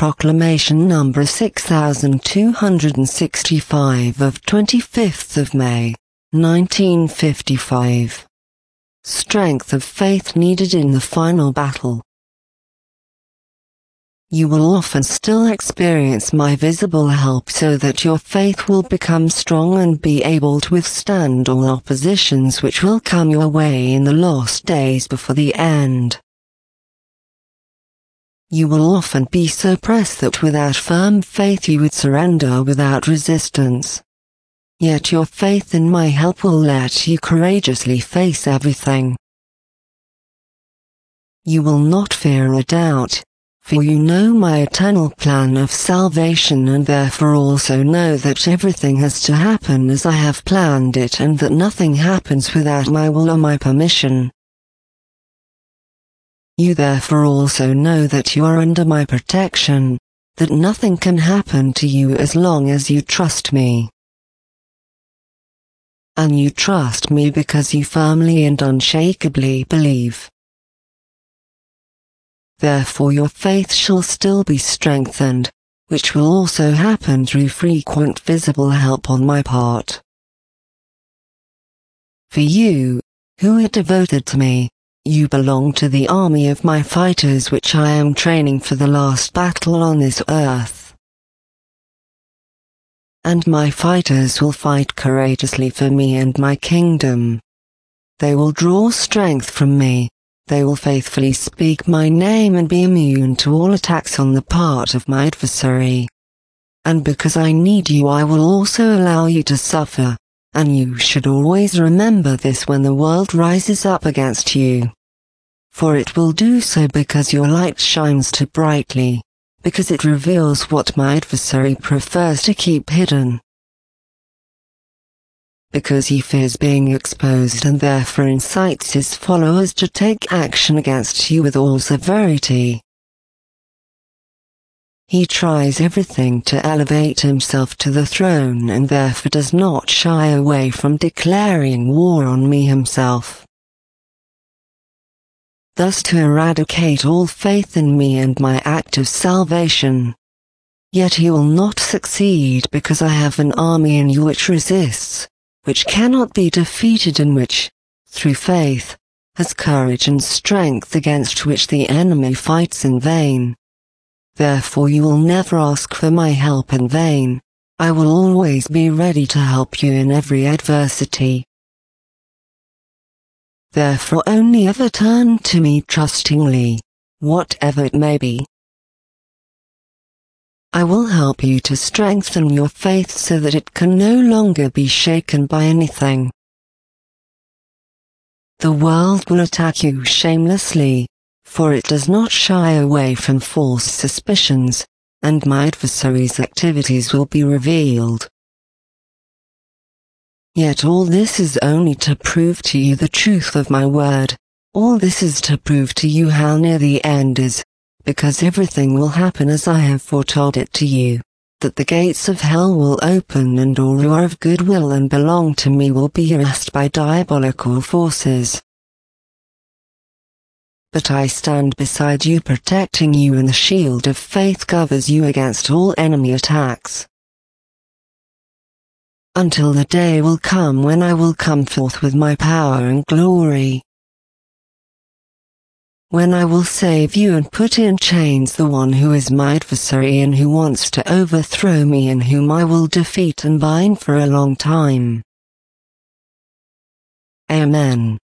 Proclamation number 6265 of 25th of May, 1955. Strength of faith needed in the final battle. You will often still experience my visible help so that your faith will become strong and be able to withstand all oppositions which will come your way in the last days before the end. You will often be so pressed that without firm faith you would surrender without resistance. Yet your faith in my help will let you courageously face everything. You will not fear or doubt, for you know my eternal plan of salvation and therefore also know that everything has to happen as I have planned it and that nothing happens without my will or my permission. You therefore also know that you are under my protection, that nothing can happen to you as long as you trust me. And you trust me because you firmly and unshakably believe. Therefore your faith shall still be strengthened, which will also happen through frequent visible help on my part. For you, who are devoted to me, you belong to the army of my fighters which I am training for the last battle on this earth. And my fighters will fight courageously for me and my kingdom. They will draw strength from me. They will faithfully speak my name and be immune to all attacks on the part of my adversary. And because I need you, I will also allow you to suffer, and you should always remember this when the world rises up against you. For it will do so because your light shines too brightly, because it reveals what my adversary prefers to keep hidden. Because he fears being exposed and therefore incites his followers to take action against you with all severity. He tries everything to elevate himself to the throne and therefore does not shy away from declaring war on me himself. Thus to eradicate all faith in me and my act of salvation. Yet he will not succeed because I have an army in you which resists, which cannot be defeated and which, through faith, has courage and strength against which the enemy fights in vain. Therefore you will never ask for my help in vain. I will always be ready to help you in every adversity. Therefore only ever turn to me trustingly, whatever it may be. I will help you to strengthen your faith so that it can no longer be shaken by anything. The world will attack you shamelessly, for it does not shy away from false suspicions, and my adversary's activities will be revealed. Yet all this is only to prove to you the truth of my word, all this is to prove to you how near the end is, because everything will happen as I have foretold it to you, that the gates of hell will open and all who are of good will and belong to me will be harassed by diabolical forces. But I stand beside you protecting you and the shield of faith covers you against all enemy attacks. Until the day will come when I will come forth with my power and glory. When I will save you and put in chains the one who is my adversary and who wants to overthrow me and whom I will defeat and bind for a long time. Amen.